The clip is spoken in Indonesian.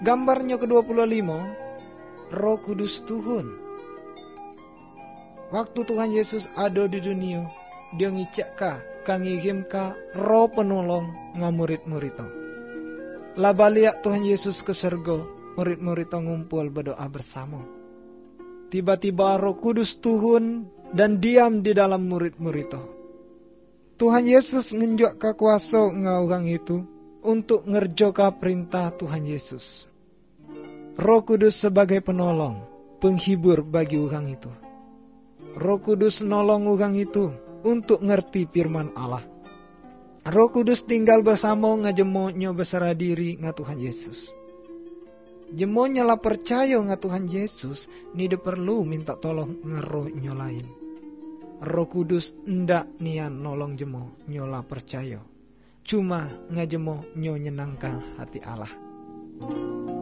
Gambarnya ke-25, Roh Kudus Tuhun. Waktu Tuhan Yesus ada di dunia, dia ngicak kangirim roh penolong ngamurid-murid. Labaliak Tuhan Yesus ke surga, murid-murid ngumpul berdoa bersama. Tiba-tiba Roh Kudus turun dan diam di dalam murid-murid. Tuhan Yesus ngenjuk kuasa orang itu untuk ngerjoka perintah Tuhan Yesus. Roh Kudus sebagai penolong, penghibur bagi orang itu. Roh Kudus nolong orang itu untuk ngerti firman Allah. Roh Kudus tinggal bersama ngajemonyo berserah diri nga Tuhan Yesus. Jemonyo lah percaya nga Tuhan Yesus, nida perlu minta tolong ngerohnyo lain. Roh Kudus ndak nian nolong jemo nyola percaya. Cuma ngajemo nyo nyenangkan hati Allah.